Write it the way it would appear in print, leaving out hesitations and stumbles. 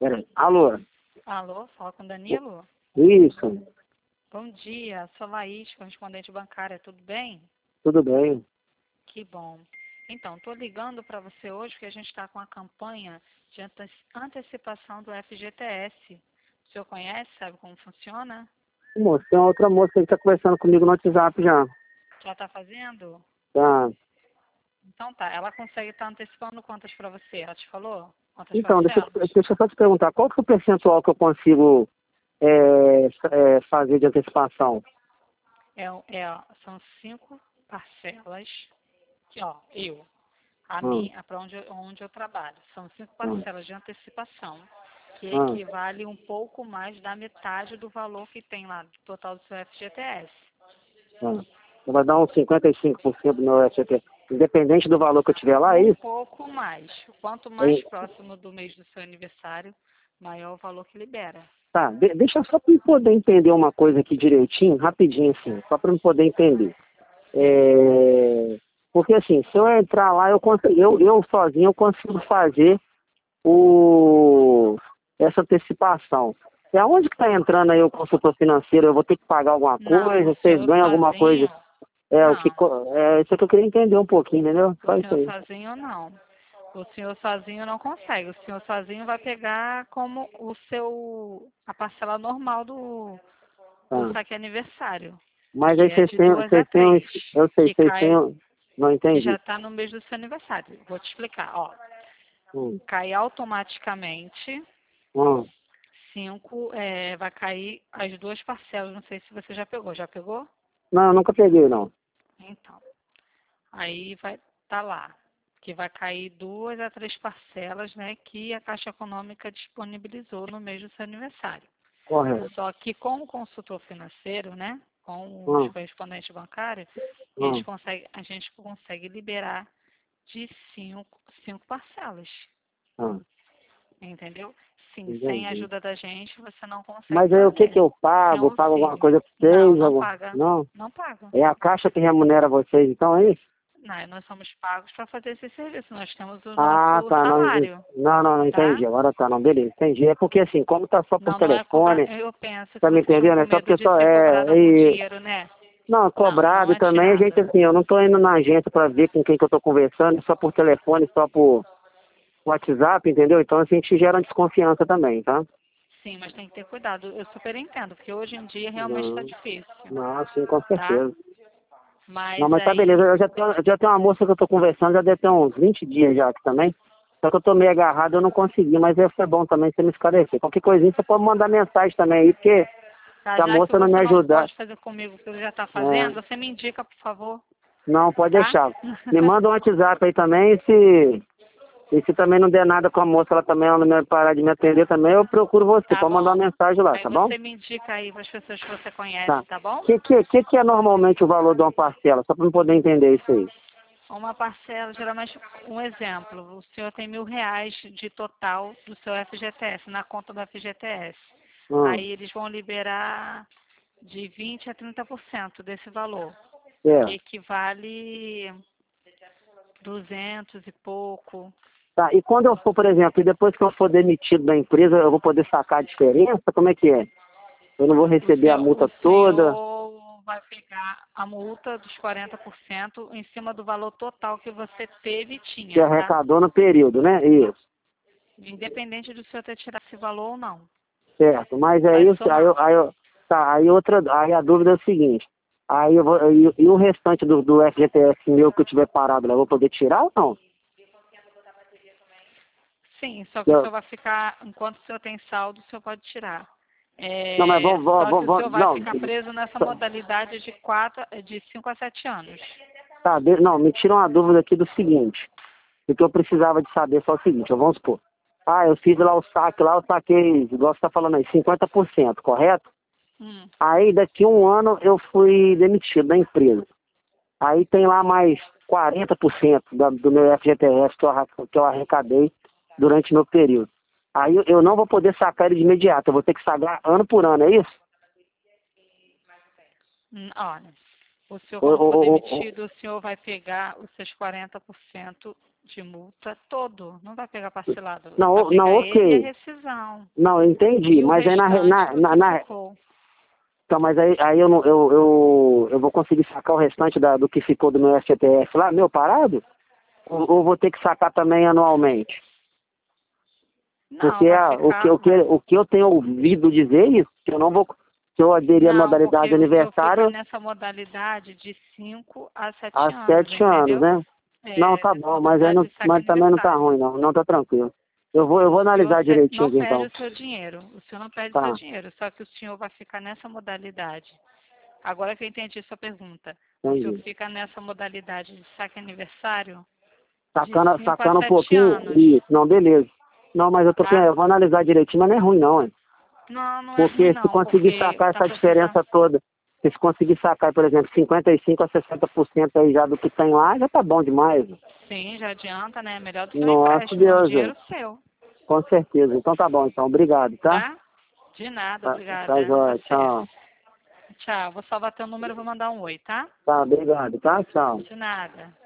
Peraí. Alô? Alô, fala com o Danilo? Isso, Bom dia, sou Laís, correspondente bancária, tudo bem? tudo bem. Que bom. Então, estou ligando para você hoje porque a gente está com a campanha de antecipação do FGTS. O senhor conhece, sabe como funciona? Moço, tem uma outra moça que está conversando comigo no WhatsApp já. Já está fazendo? Tá. Então tá, ela consegue estar antecipando quantas para você? Ela te falou? Quantas Então, parcelas? deixa eu só te perguntar, qual que é o percentual que eu consigo fazer de antecipação? São 5 parcelas que, ó, a Hum, minha, para onde eu trabalho, são 5 hum, parcelas de antecipação, que hum, equivale um pouco mais da metade do valor que tem lá, do total do seu FGTS. Vai dar uns 55% do meu SCT. Independente do valor que eu tiver lá, é Um isso? pouco mais. Quanto mais É- próximo do mês do seu aniversário, maior o valor que libera. Tá, deixa só para eu poder entender uma coisa aqui direitinho, rapidinho assim, só para eu poder entender. Porque assim, se eu entrar lá, eu sozinho eu consigo fazer essa antecipação. E aonde que está entrando aí o consultor financeiro? Eu vou ter que pagar alguma Não, coisa? o Vocês senhor ganham alguma coisa? sozinho, O que, não. isso que eu queria entender um pouquinho, entendeu? O Só isso senhor aí. sozinho, não. O senhor sozinho não consegue. O senhor sozinho vai pegar como a parcela normal do Tá. saque aniversário, Mas que aí é vocês de têm, 2 a vocês têm, 3, eu sei, que vocês têm, cai, não que já entendi. está no mês do seu aniversário. Vou te explicar, ó. Hum, Cai automaticamente, hum. vai cair as 2 parcelas. Não sei se você já pegou. Já pegou? Não, eu nunca peguei, não. Então, aí vai estar lá, que vai cair 2 a 3 parcelas, né, que a Caixa Econômica disponibilizou no mês do seu aniversário. Correto. Só que com o consultor financeiro, né, com os Hum, correspondentes bancários, hum, a gente consegue liberar de 5 parcelas, hum. entendeu? Sim, sem a Entendi. ajuda da gente você não consegue Mas aí o que que fazer. eu Sem pago? Pago alguma auxílio. coisa pra Não, vocês? não paga. Não? Não paga. É a Caixa que remunera vocês, então é isso? Não, nós somos pagos para fazer esse serviço. Nós temos o Ah, nosso tá, não, salário, não tá? entendi, agora tá, não, beleza, entendi. É porque assim, como tá só por Não, não é cobrar. telefone, Eu penso tá que me vocês estão entendendo? com É só medo porque de só ser cobrado algum dinheiro, né? não, Não, não cobrado e é também a gente tirado. assim, eu não tô indo na agência pra ver com quem que eu tô conversando, só por telefone, só por WhatsApp, entendeu? Então a gente gera uma desconfiança também, tá? Sim, mas tem que ter cuidado. Eu super entendo, porque hoje em dia realmente está Não, difícil, não, sim, com tá? certeza. Não, Mas mas tá beleza. aí, Eu já tenho uma moça que eu tô conversando, já deve ter uns 20 dias já aqui também. Só que eu tô meio agarrado, eu não consegui, mas foi bom também você me esclarecer. Qualquer coisinha você pode mandar mensagem também aí, porque tá, se a já que moça não me você não ajudar, pode fazer comigo, porque você já está é, fazendo, você me indica, por favor, não, pode tá? deixar. Me manda um WhatsApp aí também, e se também não der nada com a moça, ela não me parar de me atender também, eu procuro você. Tá Pode mandar uma bom. mensagem lá, Aí tá bom? você me indica aí para as pessoas que você conhece, Tá. tá bom? Que é normalmente o valor de uma parcela? Só para eu poder entender isso aí. Uma parcela, geralmente, um exemplo, o senhor tem R$ 1.000 de total do seu FGTS, na conta do FGTS. Hum, Aí eles vão liberar de 20 a 30% desse valor, que certo. equivale 200 e pouco. Tá, e quando eu for, por exemplo, e depois que eu for demitido da empresa, eu vou poder sacar a diferença? Como é que é? Eu não vou receber a O multa toda, senhor vai pegar a multa dos 40% em cima do valor total que você teve e que tinha, tá? arrecadou no período, né? Isso, Independente do senhor ter tirado esse valor ou não. certo. Mas é Vai isso, somar. tá, aí a dúvida é o seguinte, aí eu vou, e o restante do FGTS meu que eu tiver parado lá, eu vou poder tirar ou não? Sim, só que o Eu- senhor vai ficar, enquanto o senhor tem saldo, o senhor pode tirar. não, mas Só que o senhor vai não, ficar preso nessa modalidade de 5 a 7 anos. tá, não, me tira uma dúvida aqui do seguinte. O que eu precisava de saber é só o seguinte, vamos supor. Ah, eu fiz lá o saque, lá eu saquei, igual você está falando aí, 50%, correto? Hum. Aí daqui a um ano eu fui demitido da empresa. Aí tem lá mais 40% do meu FGTS que eu arrecadei durante meu período. Aí eu não vou poder sacar ele de imediato, eu vou ter que sacar ano por ano, é isso? Olha, o senhor Ou, quando ou, for ou, ou- demitido, o senhor vai pegar os seus 40% de multa todo, não vai pegar parcelado. Não, vai pegar não, ele ok. e a rescisão. Não, eu entendi, E o mas aí restante você ficou. então, mas aí eu, não, eu vou conseguir sacar o restante do que ficou do meu FGTS lá, meu parado? Ou vou ter que sacar também anualmente? Não, Porque vai ficar, o que eu tenho ouvido dizer isso, que eu não vou, se eu aderir à não, porque modalidade o senhor fica aniversário nessa modalidade de 5 a 7 há anos, 7 anos, entendeu? né? Não, tá bom, mas aí Modalidade de saque mas também não tá aniversário. ruim, não. Não tá tranquilo. Eu vou E analisar você direitinho não aqui, perde então. o seu dinheiro. O senhor não perde o seu Tá, dinheiro, só que o senhor vai ficar nessa modalidade. Agora que eu entendi sua pergunta, o senhor entendi. fica nessa modalidade de saque aniversário de Sacando, 5 a sacando um 7 pouquinho, anos, isso, não, beleza. Não, mas tá? eu vou analisar direitinho, mas não é ruim não, hein? Não, não é ruim Porque se não, conseguir porque sacar tá essa proporcional. diferença toda, se conseguir sacar, por exemplo, 55 a 60% aí já do que tem lá, já tá bom demais. Sim, já adianta, né? Melhor do que um Nossa empréstimo, é um Deus, dinheiro velho. seu, Com certeza. Então tá bom, então. Obrigado, tá? tá? De nada, Tá obrigada. jóia. Você. Tchau. Tchau, vou salvar teu número e vou mandar um oi, tá? Tá, obrigado, tá? Tchau. De nada.